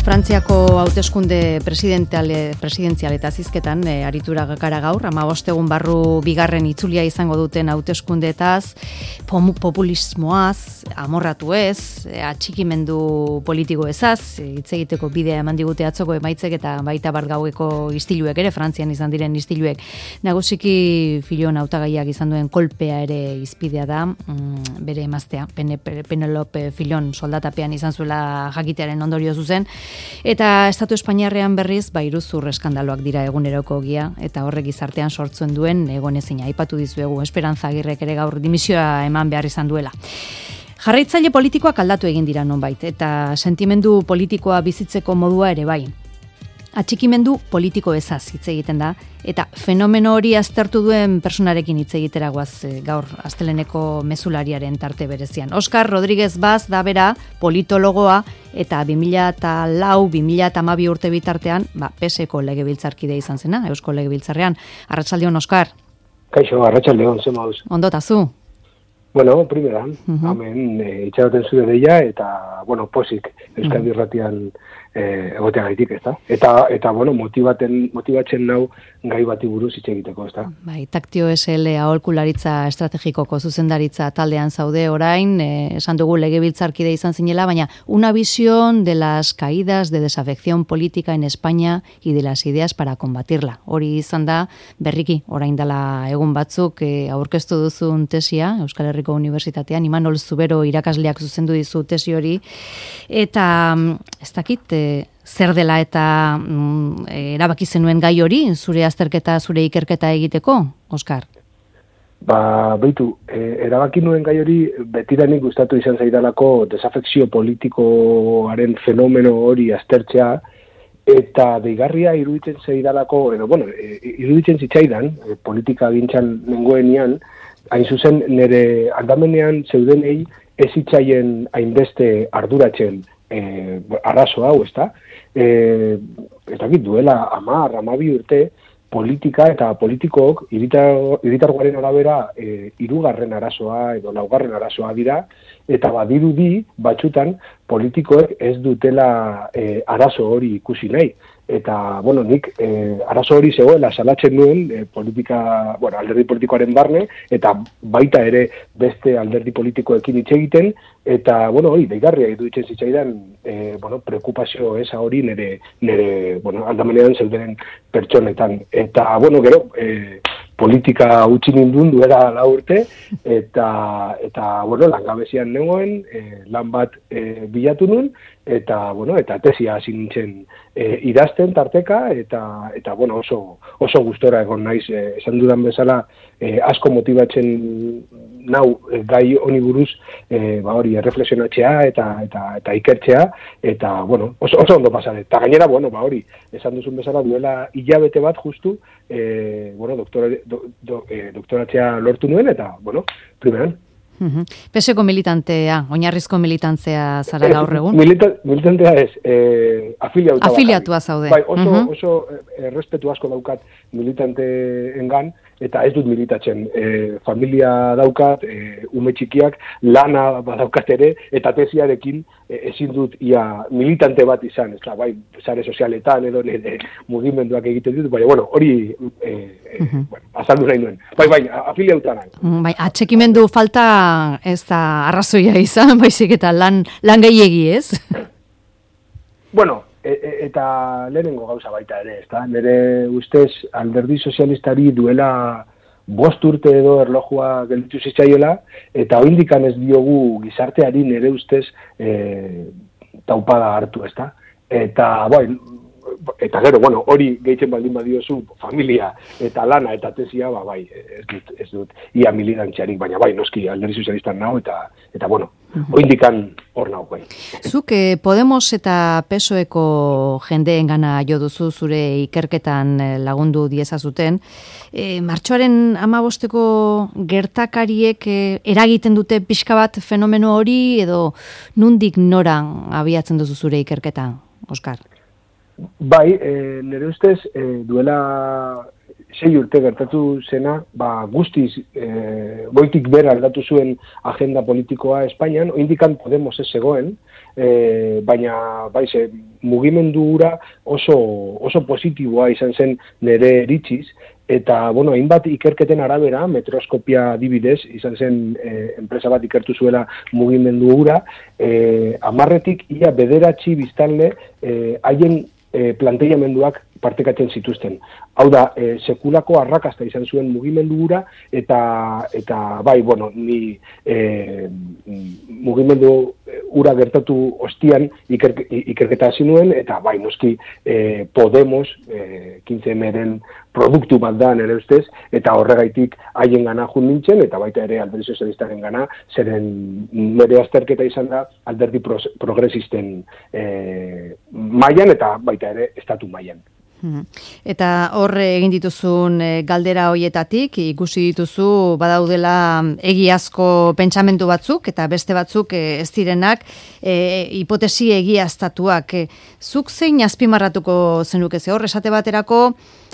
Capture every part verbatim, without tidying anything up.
Frantziako hauteskunde presidenziale presidenzial eta zizketan e, aritura gara gaur, hamabost egun barru bigarren itzulia izango duten hauteskundeetaz, populismoaz, amorratu ez, e, atxikimendu politiko ezaz, hitz egiteko bidea eman digute atzoko emaitzek eta baita bat gaueko istiluek ere, Frantzian izan diren istiluek. Nagusiki Fillon hautagaiak izan duen kolpea ere izpidea da, mm, bere emaztea, Penelope Fillon soldatapean izan zuela jakitearen ondorio zuzen, eta Estatu Espainiarrean berriz, ba, iruzur eskandaloak dira eguneroko gia, eta horrek gizartean sortzen duen egonezina. Aipatu dizuegu, Esperanza Agirrek ere gaur dimisioa eman behar izan duela. Jarraitzaile politikoak aldatu egin dira nonbait, eta sentimendu politikoa bizitzeko modua ere bai. Atxikimendu politiko ezaz hitz egiten da, eta fenomeno hori aztertu duen personarekin hitz egiteragoaz gaur asteleneko mezulariaren tarte berezian. Oscar Rodríguez Baz da bera politologoa, eta bi mila lau bi mila hamabi urte bitartean, ba, P S ko legebiltzarkide izan zena, Eusko Legebiltzarrean. Arratsaldeon, Oscar. Kaixo, arratsaldeon, ze moduz. Ondo tazu? Bueno, primera, uh-huh. Hemen e, itxaroten zure deia, eta, bueno, posik, Euskadi uh-huh. irratian e, egoteagaitik, ez da? Eta, eta, bueno, motibaten, motibatzen nau gai bati buruz hitz egiteko, ez da? Bai, Taktio S L aholkularitza estrategikoko zuzendaritza taldean zaude orain, e, esan dugu legebiltzarkide izan zinela, baina una visión de las caídas de desafección política en España y de las ideas para combatirla. Hori izan da, berriki, orain dela egun batzuk e, aurkeztu duzun tesia, Euskal Herriko Unibertsitatean, Imanol Zubero irakasleak zuzendu dizu tesi hori, eta ez dakit, e, zer dela eta mm, erabaki zenuen gai hori, zure azterketa, zure ikerketa egiteko, Oskar? Ba, beitu, e, erabaki nuen gai hori betidanik gustatu izan zaidalako desafekzio politikoaren fenomeno hori aztertzea, eta deigarria iruditzen zaidalako, edo, bueno, e, iruditzen zitzaidan, e, politika gintzan nengoenian, hain zuzen nire aldamenean zeudenei ez hitzaien hainbeste arduratzen e, arazo hau, ezta? E, ez dakit duela hamar, hamabi urte politika eta politikook hiritargoaren arabera e, hirugarren arazoa edo laugarren arazoa dira, eta badirudi batzutan politikoek ez dutela e, arazo hori ikusi nahi. Eta, bueno, nik eh, arazo hori zegoela salatzen nuen eh, politika, bueno, alderdi politikoaren barne, eta baita ere beste alderdi politikoekin hitz egiten, eta, bueno, hori, deigarria iruditzen zitzaidan, eh, bueno, preokupazio eza hori nire, nire, bueno, aldamenean zeudenen pertsonetan. Eta, bueno, gero, eh, politika utzi nindun duela lau urte, eta, eta bueno, langabezian nengoen, eh, lan bat eh, bilatu nun, eta, bueno, eta tesia hasi nintzen eh, idazten tarteka, eta, eta bueno, oso, oso gustora egon naiz, eh, esan dudan bezala, eh, asko motibatzen nau eh, gai honi buruz, eh, ba hori, erreflexionatzea eta, eta, eta ikertzea, eta, bueno, oso, oso ondo pasare. Eta gainera, bueno, ba hori, esan duzun bezala duela hilabete bat justu, eh, bueno, doktora, do, do, eh, doktoratzea lortu nuen, eta, bueno, primeran. Uh-huh. P S ko militantea, oinarrizko militantzea zara gaur egun? Milita, militantea ez, eh, afiliatua. Afiliatua zaude. Bai, oso, uh-huh. oso eh, respetu asko daukat militanteengan, eta ez dut militatzen. Eh, familia daukat, eh, ume txikiak, lana badaukat ere, eta tesiarekin eh, ezin dut ia militante bat izan, ez da, bai, sare sozialetan edo nire mugimenduak egiten dut, baina, bueno, hori eh, eh, uh-huh. bueno, azaldu nahi nuen. Bai, bai, afiliauta nahi. Bai, atxekimendu falta ez da arrazoia izan, baizik eta lan, lan gehiegi, ez? Bueno, e, e, eta lehenengo gauza baita ere, ez da? Nire ustez alderdi sozialistari duela bost urte edo erlojua gelditu zitzaiola, eta oindikan ez diogu gizarteari nire ustez e, taupada hartu, ez da? Eta, bai, eta gero, bueno, hori gehitzen baldin badiozu, familia eta lana eta tesia, ba, bai, ez dut, ez dut, ia militantziarik, baina bai, noski, alderdi sozialistan nau, eta, eta bueno, uh-huh. oindikan hor nau, bai. Zuk, eh, Podemos eta P S O eko jendeen gana jo duzu zure ikerketan lagundu diezazuten, e, martxoaren hamabosteko gertakariek eh, eragiten dute pixka bat fenomeno hori, edo nundik noran abiatzen duzu zure ikerketan, Oskar? Bai, e, nire ustez, e, duela sei urte gertatu zena, ba, guztiz e, goitik bera aldatu zuen agenda politikoa Espainian, oindikan Podemos ez zegoen, e, baina baize, mugimendu hura oso, oso positiboa izan zen nire iritziz, eta, bueno, hainbat ikerketen arabera, metroskopia adibidez, izan zen e, enpresa bat ikertu zuela mugimendu hura, e, amarretik ia bederatzi biztanle e, haien e, planteiamenduak partekatzen zituzten. Hau da, e, sekulako arrakasta izan zuen mugimendu hura, eta, eta bai, bueno, ni e, mugimendu hura gertatu ostian iker, ikerketa hasi nuen, eta bai, noski e, Podemos, e, quince eren produktu bat da nere ustez, eta horregaitik haien gana jun nintzen, eta baita ere alderdi sozialistaren gana, zeren nire azterketa izan da alderdi progresisten e, mailan, eta baita ere estatu mailan. Eta hor egin dituzun galdera hoietatik, ikusi dituzu badaudela egiazko pentsamendu batzuk, eta beste batzuk ez direnak e, hipotesi egiaztatuak. Zuk zein azpimarratuko zenuke ze hor, esate baterako,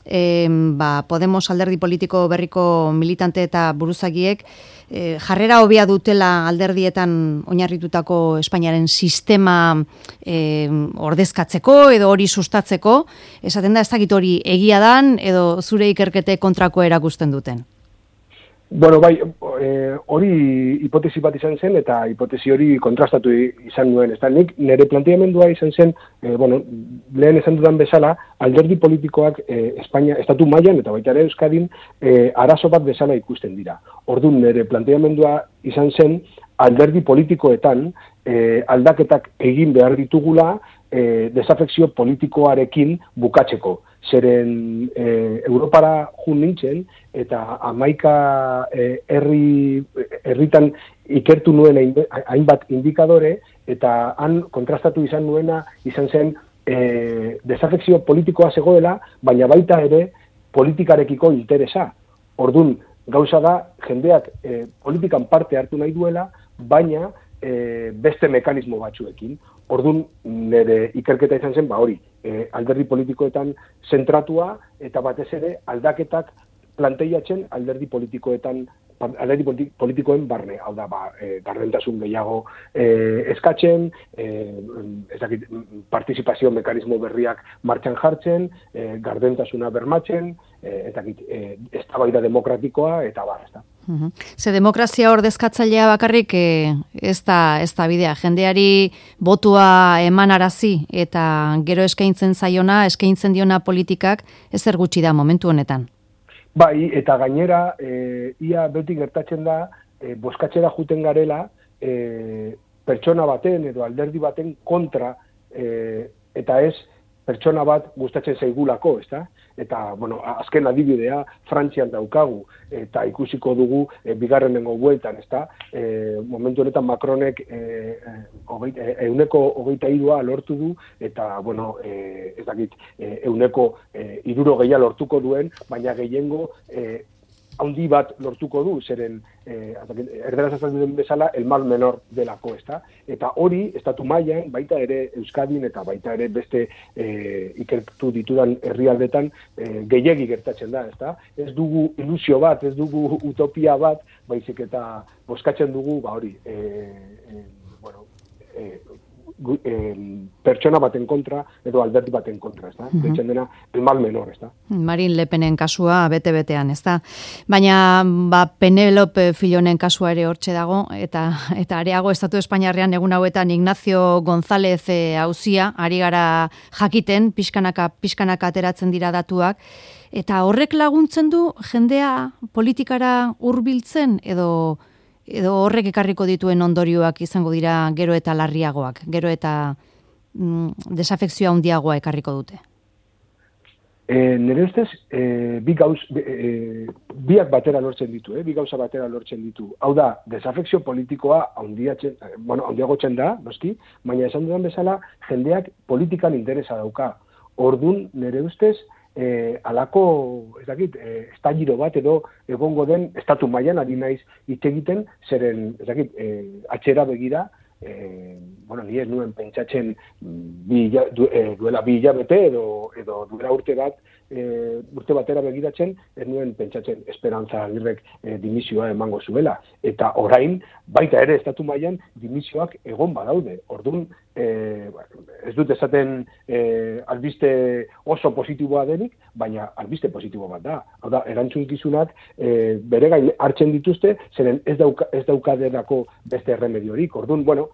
E, ba, Podemos alderdi politiko berriko militante eta buruzagiek e, jarrera hobea dutela alderdietan oinarritutako Espainiaren sistema e, ordezkatzeko edo hori sustatzeko, esaten da ez dakit hori egia dan edo zure ikerkete kontrako erakusten duten? Bueno, bai, hori e, hipotesi bat izan zen, eta hipotesi hori kontrastatu izan nuen. Ez da, nik nire planteamendua izan zen, e, bueno, lehen esan dudan bezala, alderdi politikoak e, Espainia, estatu mailan eta baita ere Euskadin, e, arazo bat bezala ikusten dira. Orduan, nire planteamendua izan zen, alderdi politikoetan e, aldaketak egin behar ditugula, e, desafekzio politikoarekin bukatzeko. Zeren e, Europara jun nintzen, eta hamaika e, herri, herritan ikertu nuen hainbat indikadore, eta han kontrastatu izan nuena izan zen e, desafekzio politikoa zegoela, baina baita ere politikarekiko interesa. Orduan, gauza da, jendeak e, politikan parte hartu nahi duela, baina e, beste mekanismo batzuekin. Orduan, nire ikerketa izan zen, ba hori, e, alderdi politikoetan zentratua, eta batez ere aldaketak planteiatzen alderdi politikoetan, alderdi politikoen barne, hau da, ba, e, gardentasun gehiago e, eskatzen, e, ez dakit, partizipazio mekanismo berriak martxan jartzen, e, gardentasuna bermatzen, e, eta e, eztabaida demokratikoa, eta bar, ez da. Uhum. Ze demokrazia ordezkatzailea bakarrik eh, ez da, ez da bidea. Jendeari botua emanarazi eta gero eskaintzen zaiona, eskaintzen diona politikak ezer gutxi da momentu honetan. Bai, eta gainera, e, ia beti gertatzen da, e, boskatzera juten garela, e, pertsona baten edo alderdi baten kontra, e, eta ez pertsona bat gustatzen zaigulako, ez da? Eta, bueno, azken adibidea Frantzian daukagu, eta ikusiko dugu e, bigarrenengo bueltan, ez da? E, momentu honetan Macronek e, e, euneko hogeita hirua lortu du, eta, bueno, e, ez dakit, e, euneko e, hiruro gehia lortuko duen, baina gehiengo e, haundi bat lortuko du, zeren eh, erderaz azaldu den bezala, el mal menor delako, ezta? Eta hori, estatu mailan, baita ere Euskadin eta baita ere beste eh, ikertu ditudan herrialdetan eh, gehiegi gertatzen da, ezta? Ez dugu ilusio bat, ez dugu utopia bat, baizik eta bozkatzen dugu, ba hori, eh, eh, bueno, eh, Eh, pertsona baten kontra edo alderdi baten kontra, ezta? Uh-huh. Deitzen dena el mal menor, ezta? Marine Le Penen kasua bete-betean, ezta? Baina ba Penelope Fillonen kasua ere hortxe dago eta eta areago Estatu Espainiarrean egun hauetan Ignacio González auzia ari gara jakiten pixkanaka pixkanaka ateratzen dira datuak eta horrek laguntzen du jendea politikara hurbiltzen edo edo horrek ekarriko dituen ondorioak izango dira gero eta larriagoak, gero eta mm, desafekzioa handiagoa ekarriko dute? E, nire ustez, e, bi gauz, e, biak batera lortzen ditu, eh? bi gauza batera lortzen ditu. Hau da, desafekzio politikoa handiatzen, bueno, handiagotzen da, noski, baina esan dudan bezala, jendeak politikan interesa dauka. Ordun nire ustez, E, alako, ez dakit, e, estagiro bat edo egongo den estatu mailan ari naiz hitz egiten, zeren, ez dakit, e, atxera begira, e, bueno, ni ez nuen pentsatzen bi, du, e, duela bi hilabete edo, edo duela urte bat, e, urte batera begiratzen, ez nuen pentsatzen Esperantza Agirrek e, dimisioa emango zuela. Eta orain, baita ere estatu mailan dimisioak egon badaude. Orduan, e, ez dut esaten e, albiste oso positiboa denik, baina albiste positibo bat da. Hau da, erantzukizunak e, bere gain hartzen dituzte, zeren ez dauka, ez daukaderako beste erremediorik. Orduan, bueno,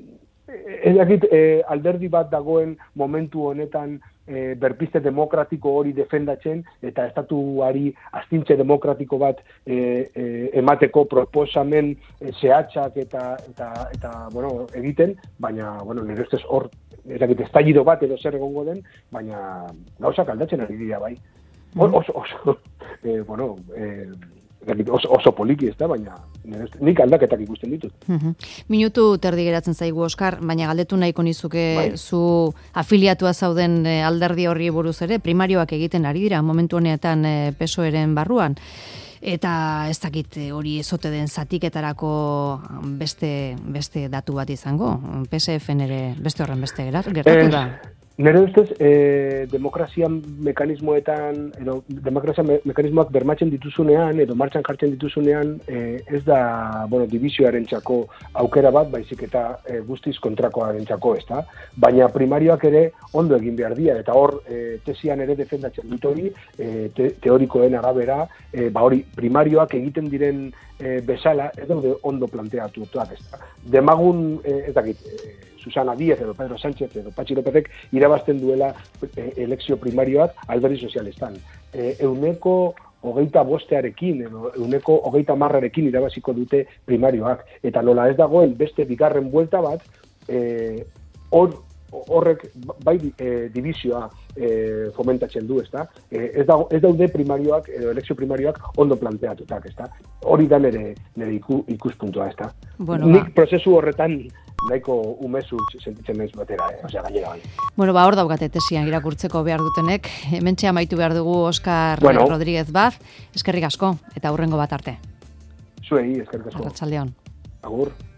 ez dakit e, alderdi bat dagoen momentu honetan e, berpizte demokratiko hori defendatzen eta estatuari astintze demokratiko bat e, e, emateko proposamen e, zehatzak eta, eta, eta bueno, egiten, baina bueno, nire ustez hor ez dakit estallido bat edo zer egongo den, baina gauzak aldatzen ari dira bai. Oso, oso, e, bueno, e, Oso, oso poliki ez da, baina nik aldaketak ikusten ditut. Uh-huh. Minutu terdi geratzen zaigu, Oskar, baina galdetu nahiko nizuke bai. Zu afiliatua zauden alderdi horri buruz ere, primarioak egiten ari dira, momentu honetan P S O E-ren barruan. Eta ez dakit hori ezote den zatiketarako beste, beste datu bat izango, P S F-en ere beste horren beste gertatu da. Nire ustez, eh, demokrazia mekanismoetan, edo demokrazia me mekanismoak bermatzen dituzunean, edo martxan jartzen dituzunean, eh, ez da, bueno, divisioaren txako aukera bat, baizik eta eh, guztiz kontrakoaren txako, ez da? Baina primarioak ere ondo egin behar dira, eta hor eh, tesian ere defendatzen dut hori, eh, te teorikoen arabera, eh, ba hori, primarioak egiten diren eh, bezala, edo ondo planteatu ez da? Demagun, eh, ez dakit, eh, Susana Díez edo Pedro Sánchez edo Patxi Lópezek irabazten duela e, elekzio primarioak alderdi sozialistan. E, euneko hogeita bostearekin edo euneko hogeita marrarekin irabaziko dute primarioak. Eta nola ez dagoen beste bigarren buelta bat, e, hor, horrek bai e, divisioa e, fomentatzen du, ezta? E, ez, dago, ez daude primarioak edo elekzio primarioak ondo planteatutak, ezta? Hori da nire, nire iku, ikuspuntua, ezta? Bueno, nik ba. Prozesu horretan nahiko umezur sentitzen naiz batera, eh? Osea, gainera bai. Bueno, ba, hor daukate tesian irakurtzeko behar dutenek. Hementxe amaitu behar dugu Oskar bueno. Rodríguez Baz. Eskerrik asko, eta hurrengo bat arte. Zuei, eskerrik asko. Arratsaldeon. Agur.